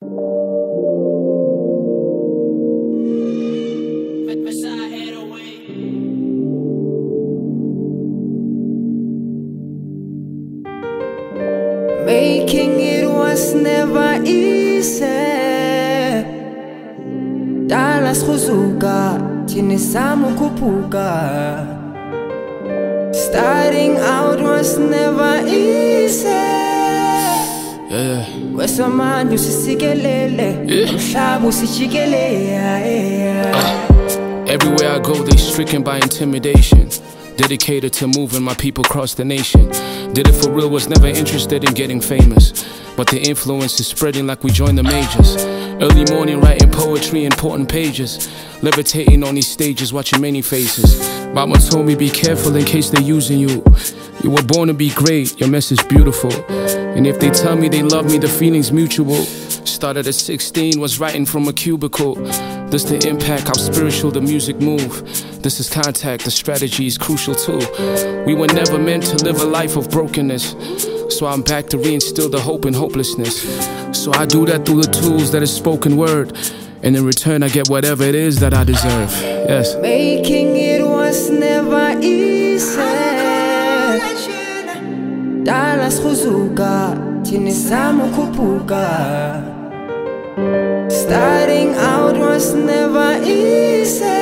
Making it was never easy. Dallas khuzuka, tinisamu kupuka. Starting out was never easy. Wesamani usisikelele, umhlaba usijikelele. Everywhere I go, they stricken by intimidation. Dedicated to moving my people across the nation. Did it for real, was never interested in getting famous. But the influence is spreading like we joined the majors. Early morning writing poetry, important pages. Levitating on these stages, watching many faces. Mama told me be careful in case they're using you. You were born to be great, your message beautiful. And if they tell me they love me, the feeling's mutual. Started at 16, was writing from a cubicle. This the impact, how spiritual the music move. This is contact, the strategy is crucial too. We were never meant to live a life of brokenness. So I'm back to reinstill the hope in hopelessness. So I do that through the tools that is spoken word. And in return I get whatever it is that I deserve. Yes. Making it was never easy. Dallas khuzuka, tinisamu kupuka. Starting out was never easy.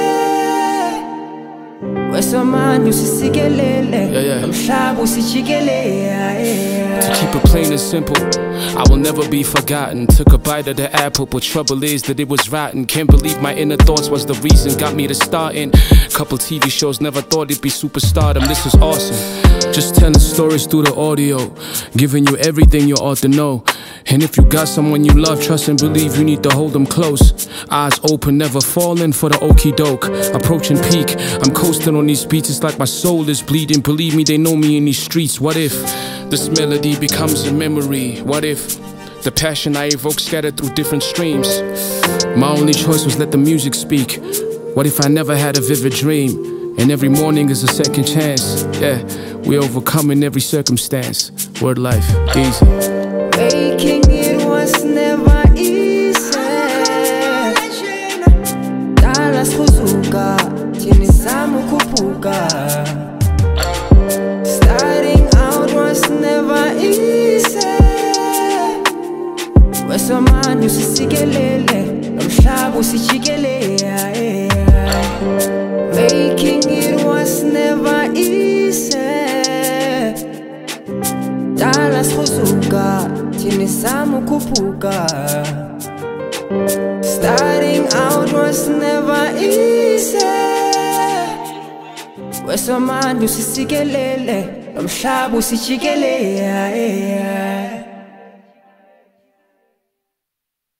Wesamani usisikelele, umhlaba usijikelele. To keep it plain and simple, I will never be forgotten. Took a bite of the apple, but trouble is that it was rotten. Can't believe my inner thoughts was the reason got me to starting. Couple TV shows, never thought it'd be superstardom. This is awesome. Just telling stories through the audio, giving you everything you ought to know. And if you got someone you love, trust and believe, you need to hold them close. Eyes open, never falling for the okie doke. Approaching peak, I'm coasting on these beats. It's like my soul is bleeding. Believe me, they know me in these streets. What if this melody becomes a memory? What if the passion I evoke scattered through different streams? My only choice was let the music speak. What if I never had a vivid dream? And every morning is a second chance. Yeah, we overcoming every circumstance. Word life, easy. Making it was never easy. Dallas khuzuka, tinisamu kupuka. Starting out was never easy. Wesamani usisikelele, umhlaba usijikelele. Making it was never easy. Dallas khuzuka, tinisamu kupuka. Starting out was never easy. Wesamani usisikelele, umhlaba usijikelele.